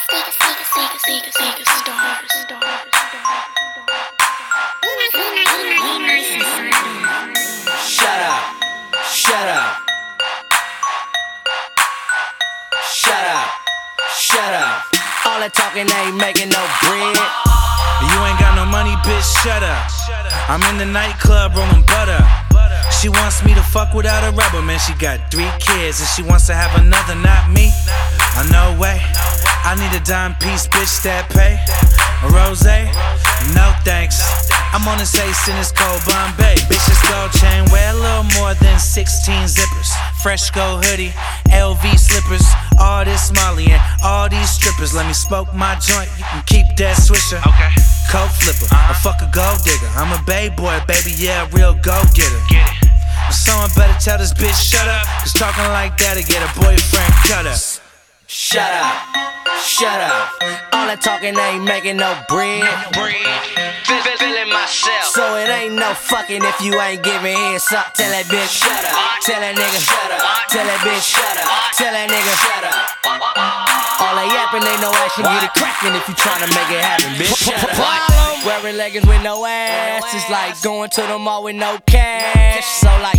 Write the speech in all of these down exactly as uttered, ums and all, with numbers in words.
Shut up. Shut up. Shut up. Shut up. All that talking ain't making no bread. You ain't got no money, bitch, shut up. I'm in the nightclub rolling butter. She wants me to fuck without a rubber, man. She got three kids and she wants to have another, not me. Oh, no way. I need a dime piece, bitch, that pay. A rosé? No thanks. I'm on this ace in this cold Bombay. Bitch, this gold chain wear a little more than sixteen zippers. Fresh gold hoodie, L V slippers. All this Molly and all these strippers. Let me smoke my joint, you can keep that swisher. Okay. Coke flipper, uh-huh. A fuck a gold digger. I'm a bay boy, baby, yeah, a real go getter. Get it. But someone better tell this bitch shut up, cause talking like that'll get a boyfriend cut up. Shut up, shut up. All that talking ain't making no bread. Feel, feel, feeling myself. So it ain't no fucking if you ain't giving heads up. Tell that bitch shut up. Tell that nigga shut up. Tell that bitch shut up. Tell that nigga shut up. All that yapping ain't no action. Get it crackin' if you tryna make it happen, bitch. Shut up. Wearing leggings with no ass. It's like going to the mall with no cash. So like,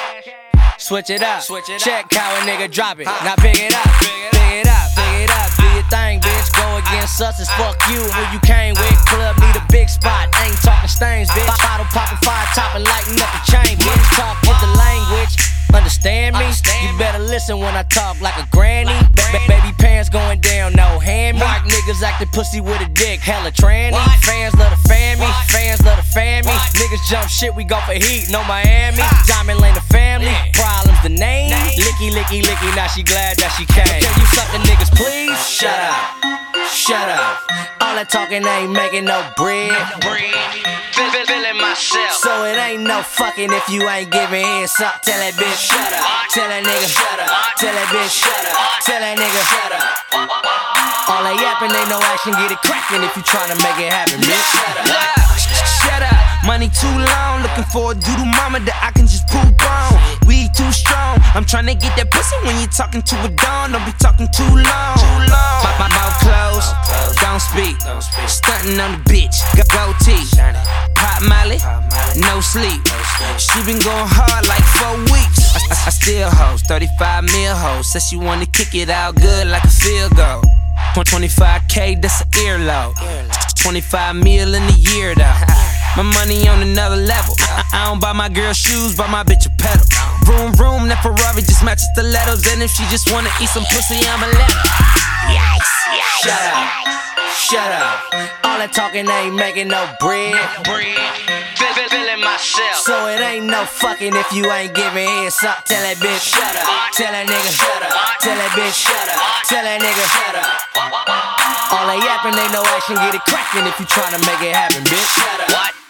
switch it up. Check how a nigga drop it. Now pick it up. Pick it up. Pick it up. Do your thing, bitch. Go against us as fuck you. Who you came with? Club need a big spot. Ain't talking stains, bitch. Bottle poppin', fire toppin', lightin' up the chain, bitch. Talk with the language. Understand me? You better listen when I talk like a granny. Ba baby pants going down, no hand me. Mark niggas acting pussy with a dick, hella tranny. Fans love to fan me, fans love to fan me. Niggas jump shit, we go for heat, no Miami. Diamond Lane the family, problems the name. Licky, licky, licky, now she glad that she came. Can you suck the niggas, please? Shut up, shut up. All that talking ain't making no bread. Feel, feel, feeling myself. So it ain't no fucking if you ain't giving heads up. Tell that bitch shut up. Tell that nigga shut up. Tell that bitch shut up. Tell that nigga shut up. All that yapping ain't no action. Get it crackin' if you tryna make it happen, bitch. Shut up. Shut up. Money too long. Looking for a doodle mama that I can just poop on. We too strong. I'm tryna get that pussy when you talking to a dawn. Don't be talking too long. My, my mouth closed. Don't speak. Stunting on the bitch. Got goatee. Pop Molly. No sleep. She been going hard like four weeks. I, I, I still host, thirty-five mil host. Said she wanna kick it out good like a field goal. twenty-five K, that's an earlobe. twenty-five mil in a year though. My money on another level. I, I don't buy my girl shoes, buy my bitch a pedal. Vroom vroom, that Ferrari just matches stilettos. And if she just wanna eat some pussy, I'ma let her. Yikes, yikes. Shut up, shut up. All that talking ain't making no bread. Feel, feel, feeling myself. So it ain't no fucking if you ain't giving heads up. Tell that bitch shut up. Tell that nigga shut up. Tell that bitch shut up. Tell that nigga shut up. All that yapping ain't no action. Get it crackin' if you tryna make it happen, bitch. Shut up. What?